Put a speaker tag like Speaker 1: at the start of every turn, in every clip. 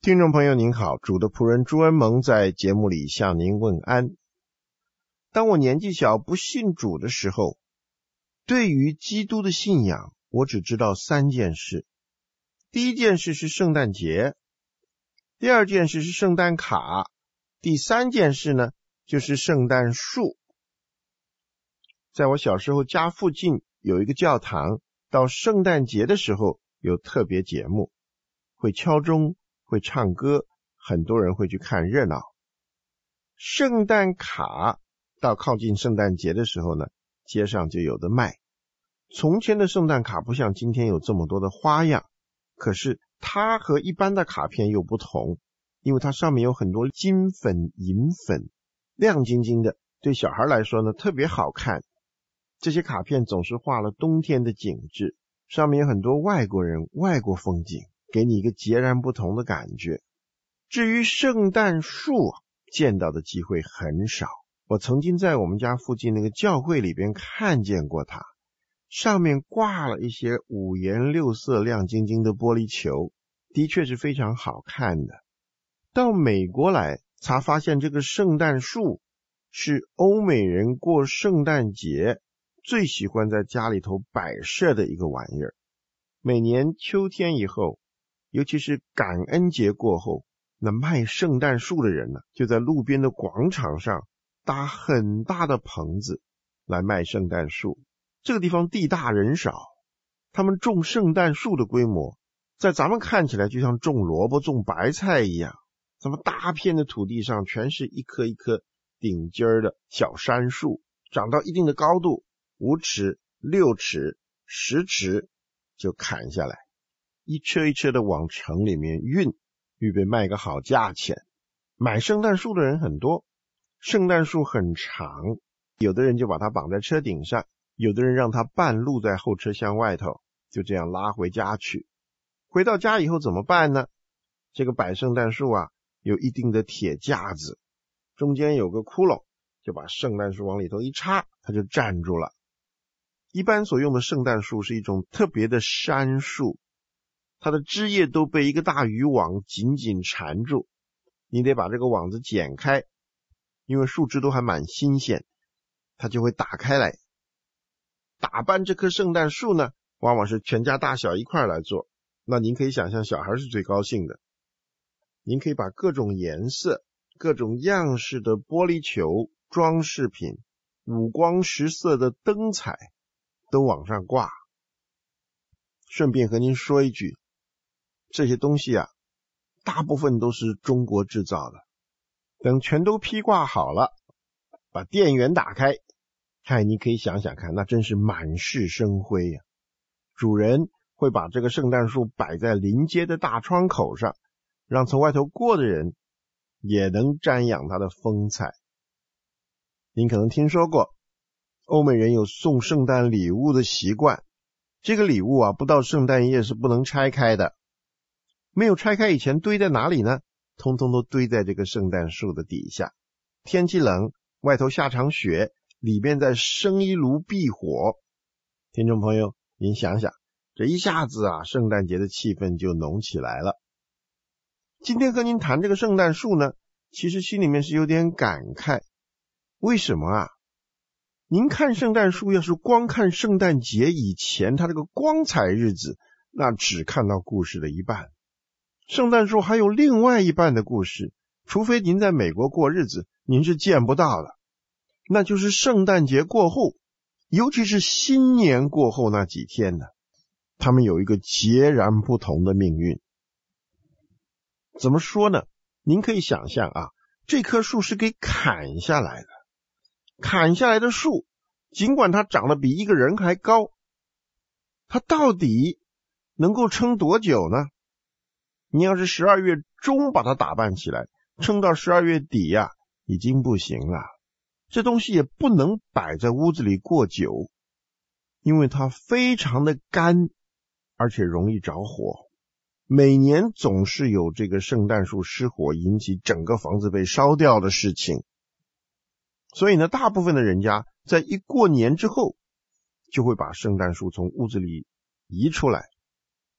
Speaker 1: 听众朋友您好，主的仆人朱恩蒙在节目里向您问安。当我年纪小不信主的时候，对于基督的信仰我只知道3件事。第一件事是圣诞节，第二件事是圣诞卡，第3件事呢就是圣诞树。在我小时候家附近有一个教堂，到圣诞节的时候有特别节目，会敲钟，会唱歌，很多人会去看热闹。圣诞卡到靠近圣诞节的时候呢，街上就有的卖。从前的圣诞卡不像今天有这么多的花样，可是它和一般的卡片又不同，因为它上面有很多金粉、银粉，亮晶晶的，对小孩来说呢特别好看。这些卡片总是画了冬天的景致，上面有很多外国人、外国风景，给你一个截然不同的感觉。至于圣诞树，见到的机会很少。我曾经在我们家附近那个教会里边看见过它，上面挂了一些5颜6色亮晶晶的玻璃球，的确是非常好看的。到美国来才发现，这个圣诞树是欧美人过圣诞节最喜欢在家里头摆设的一个玩意儿。每年秋天以后，尤其是感恩节过后，那卖圣诞树的人呢，就在路边的广场上搭很大的棚子来卖圣诞树。这个地方地大人少，他们种圣诞树的规模在咱们看起来就像种萝卜种白菜一样，咱们大片的土地上全是一棵一棵顶尖的小杉树，长到一定的高度，5尺、6尺、10尺就砍下来，一车一车的往城里面运，预备卖个好价钱。买圣诞树的人很多，圣诞树很长，有的人就把它绑在车顶上，有的人让它半路在后车厢外头，就这样拉回家去。回到家以后怎么办呢？这个摆圣诞树啊，有一定的铁架子，中间有个窟窿，就把圣诞树往里头一插，它就站住了。一般所用的圣诞树是一种特别的杉树，它的枝叶都被一个大渔网紧紧缠住，你得把这个网子剪开，因为树枝都还蛮新鲜，它就会打开来。打扮这棵圣诞树呢，往往是全家大小一块来做，那您可以想象小孩是最高兴的。您可以把各种颜色、各种样式的玻璃球、装饰品、五光十色的灯彩都往上挂。顺便和您说一句，这些东西啊，大部分都是中国制造的。等全都披挂好了，把电源打开，嗨，你可以想想看，那真是满室生辉呀。主人会把这个圣诞树摆在临街的大窗口上，让从外头过的人也能瞻仰它的风采。您可能听说过，欧美人有送圣诞礼物的习惯，这个礼物啊，不到圣诞夜是不能拆开的。没有拆开以前堆在哪里呢？通通都堆在这个圣诞树的底下。天气冷，外头下场雪，里面再生一炉避火。听众朋友，您想想，这一下子啊，圣诞节的气氛就浓起来了。今天和您谈这个圣诞树呢，其实心里面是有点感慨。为什么啊？您看圣诞树要是光看圣诞节以前它这个光彩日子，那只看到故事的一半。圣诞树还有另外一半的故事，除非您在美国过日子，您是见不到的。那就是圣诞节过后，尤其是新年过后那几天呢，他们有一个截然不同的命运。怎么说呢？您可以想象啊，这棵树是给砍下来的。砍下来的树，尽管它长得比一个人还高，它到底能够撑多久呢？你要是12月中把它打扮起来，撑到12月底呀，已经不行了。这东西也不能摆在屋子里过久，因为它非常的干，而且容易着火。每年总是有这个圣诞树失火引起整个房子被烧掉的事情。所以呢，大部分的人家在一过年之后，就会把圣诞树从屋子里移出来，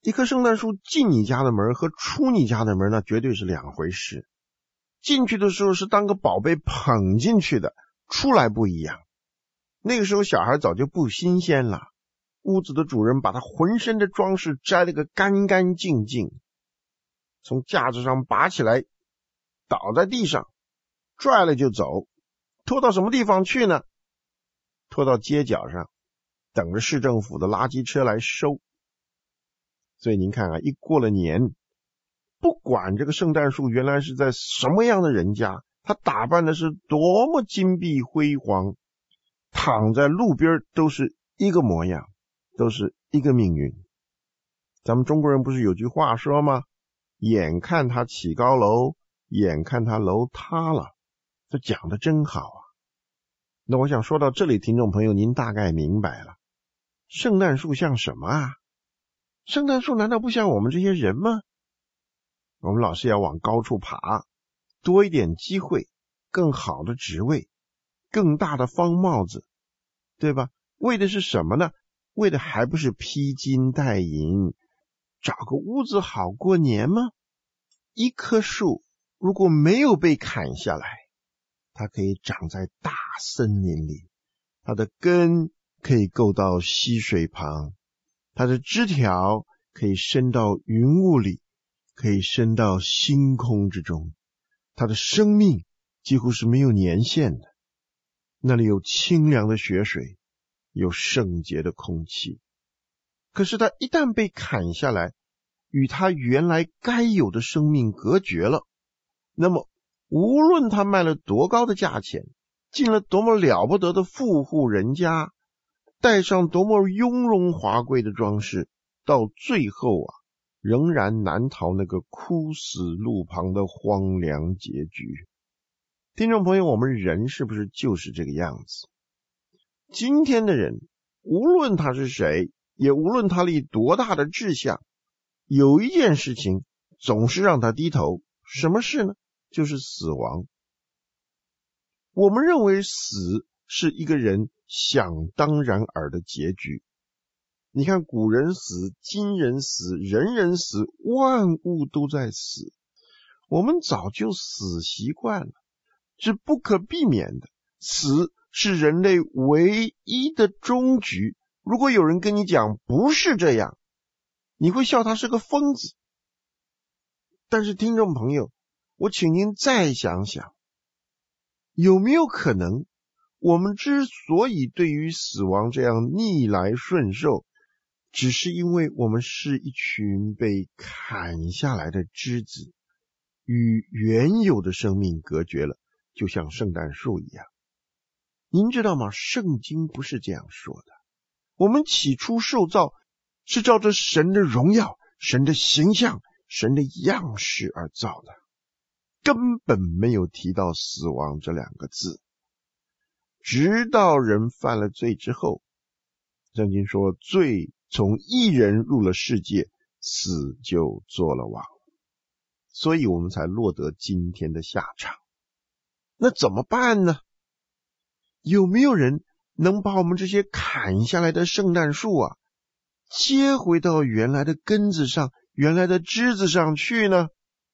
Speaker 1: 一棵圣诞树进你家的门和出你家的门那绝对是两回事。进去的时候是当个宝贝捧进去的，出来不一样。那个时候小孩早就不新鲜了，屋子的主人把他浑身的装饰摘了个干干净净，从架子上拔起来倒在地上，拽了就走，拖到什么地方去呢？拖到街角上，等着市政府的垃圾车来收。所以您看啊，一过了年，不管这个圣诞树原来是在什么样的人家，他打扮的是多么金碧辉煌，躺在路边都是一个模样，都是一个命运。咱们中国人不是有句话说吗？眼看他起高楼，眼看他楼塌了。这讲的真好啊。那我想说到这里，听众朋友您大概明白了，圣诞树像什么啊？圣诞树难道不像我们这些人吗？我们老是要往高处爬，多一点机会，更好的职位，更大的方帽子，对吧？为的是什么呢？为的还不是披金戴银，找个屋子好过年吗？一棵树如果没有被砍下来，它可以长在大森林里，它的根可以够到溪水旁，它的枝条可以伸到云雾里，可以伸到星空之中，它的生命几乎是没有年限的。那里有清凉的雪水，有圣洁的空气。可是它一旦被砍下来，与它原来该有的生命隔绝了，那么无论它卖了多高的价钱，进了多么了不得的富户人家，带上多么雍容华贵的装饰，到最后啊，仍然难逃那个枯死路旁的荒凉结局。听众朋友，我们人是不是就是这个样子？今天的人，无论他是谁，也无论他立多大的志向，有一件事情总是让他低头，什么事呢？就是死亡。我们认为死是一个人想当然尔的结局。你看古人死，今人死，人人死，万物都在死，我们早就死习惯了，是不可避免的。死是人类唯一的终局。如果有人跟你讲不是这样，你会笑他是个疯子。但是听众朋友，我请您再想想，有没有可能我们之所以对于死亡这样逆来顺受，只是因为我们是一群被砍下来的枝子，与原有的生命隔绝了，就像圣诞树一样。您知道吗？圣经不是这样说的。我们起初受造是照着神的荣耀、神的形象、神的样式而造的，根本没有提到死亡这两个字。直到人犯了罪之后，圣经说罪从一人入了世界，死就做了王，所以我们才落得今天的下场。那怎么办呢？有没有人能把我们这些砍下来的圣诞树啊，接回到原来的根子上、原来的枝子上去呢？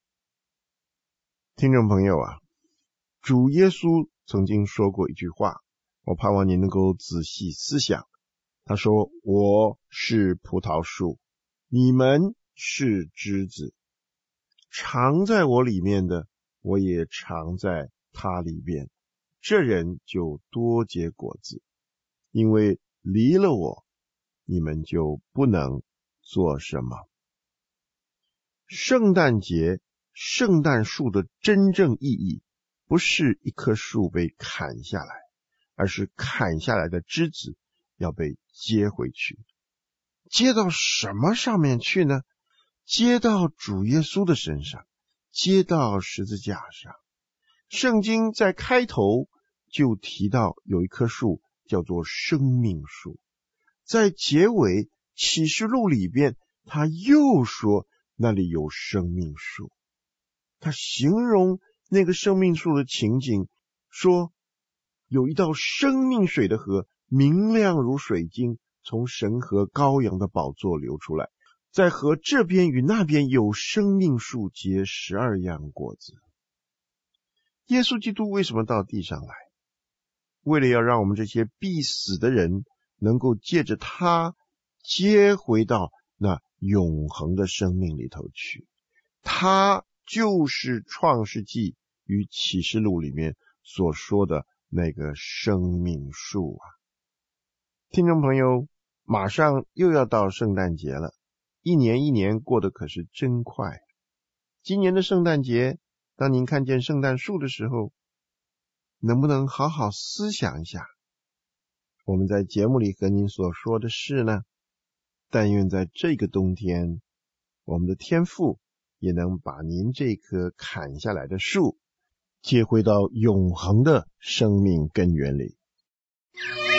Speaker 1: 听众朋友啊，主耶稣曾经说过一句话，我盼望你能够仔细思想。他说，我是葡萄树，你们是枝子，常在我里面的，我也常在他里面，这人就多结果子，因为离了我，你们就不能做什么。圣诞节，圣诞树的真正意义，不是一棵树被砍下来，而是砍下来的枝子要被接回去。接到什么上面去呢？接到主耶稣的身上，接到十字架上。圣经在开头就提到有一棵树叫做生命树，在结尾启示录里边他又说那里有生命树。他形容那个生命树的情景，说有一道生命水的河，明亮如水晶，从神和羔羊的宝座流出来， 在河这边与那边有生命树结12样果子。耶稣基督为什么到地上来？为了要让我们这些必死的人能够借着他接回到那永恒的生命里头去。他就是创世纪与启示录里面所说的那个生命树啊。听众朋友，马上又要到圣诞节了，一年一年过得可是真快。今年的圣诞节，当您看见圣诞树的时候，能不能好好思想一下我们在节目里和您所说的事呢？但愿在这个冬天，我们的天父也能把您这棵砍下来的树接回到永恒的生命根源里。